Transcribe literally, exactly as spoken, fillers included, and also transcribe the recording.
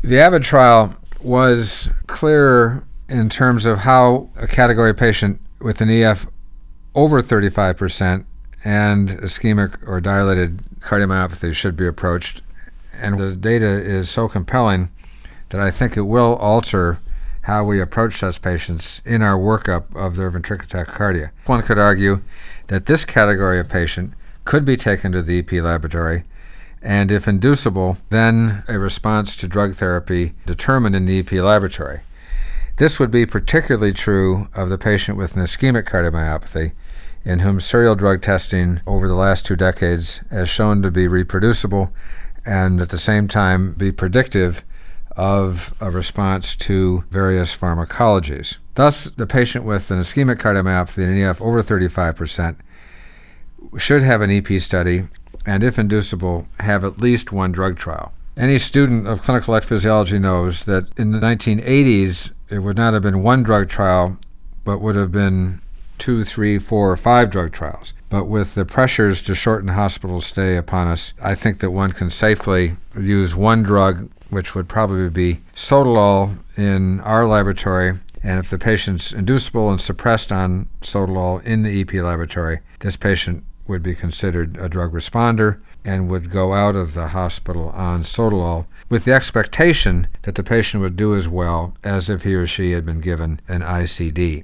The AVID trial was clearer in terms of how a category patient with an E F over thirty-five percent and ischemic or dilated cardiomyopathy should be approached. And the data is so compelling that I think it will alter how we approach such patients in our workup of their ventricular tachycardia. One could argue that this category of patient could be taken to the E P laboratory, and if inducible, then a response to drug therapy determined in the E P laboratory. This would be particularly true of the patient with an ischemic cardiomyopathy, in whom serial drug testing over the last two decades has shown to be reproducible and at the same time be predictive of a response to various pharmacologies. Thus, the patient with an ischemic cardiomyopathy and an E F over thirty-five percent should have an E P study, and if inducible, have at least one drug trial. Any student of clinical electrophysiology knows that in the nineteen eighties, it would not have been one drug trial, but would have been two, three, four, or five drug trials. But with the pressures to shorten hospital stay upon us, I think that one can safely use one drug, which would probably be sotalol in our laboratory. And if the patient's inducible and suppressed on sotalol in the E P laboratory, this patient would be considered a drug responder and would go out of the hospital on sotalol with the expectation that the patient would do as well as if he or she had been given an I C D.